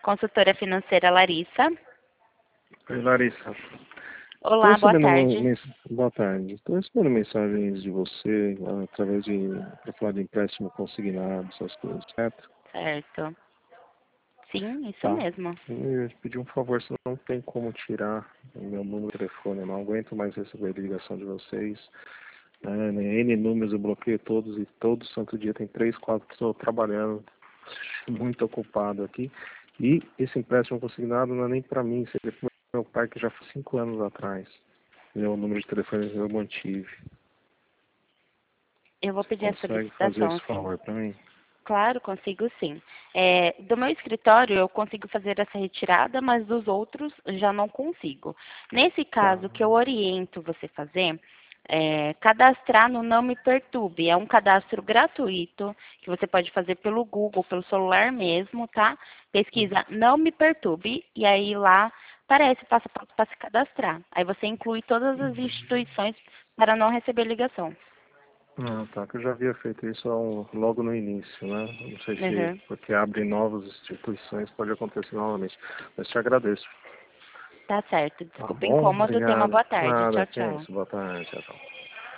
Consultora financeira Larissa. Oi, Larissa. Olá, boa tarde. Boa tarde. Estou recebendo mensagens de você através para falar de empréstimo consignado, essas coisas, certo? Certo. Sim, isso Tá. mesmo. Eu ia te pedir um favor, se não tem como tirar o meu número de telefone, eu não aguento mais receber ligação de vocês. N números eu bloqueio todos e todo santo dia tem 3, 4 pessoas trabalhando, muito ocupado aqui. E esse empréstimo consignado não é nem para mim, seria para meu pai, que já foi 5 anos atrás. Meu número de telefone eu mantive. Eu vou Você pedir a consegue fazer solicitação, esse sim. favor para mim? Claro, consigo sim. Do meu escritório eu consigo fazer essa retirada, mas dos outros já não consigo. Nesse Tá. caso, o que eu oriento você fazer é cadastrar no Não Me Perturbe. É um cadastro gratuito que você pode fazer pelo Google, pelo celular mesmo, tá? Pesquisa Não Me Perturbe e aí lá aparece passo a passo para se cadastrar. Aí você inclui todas as instituições para não receber ligação. Ah, tá, que eu já havia feito isso logo no início, né? Não sei se Uhum. porque abre novas instituições pode acontecer novamente. Mas te agradeço. Tá certo. Tá Desculpa o bom? incômodo. Tenha uma Obrigado. boa tarde. Nada, Tchau, que é tchau. isso. Boa tarde, tchau.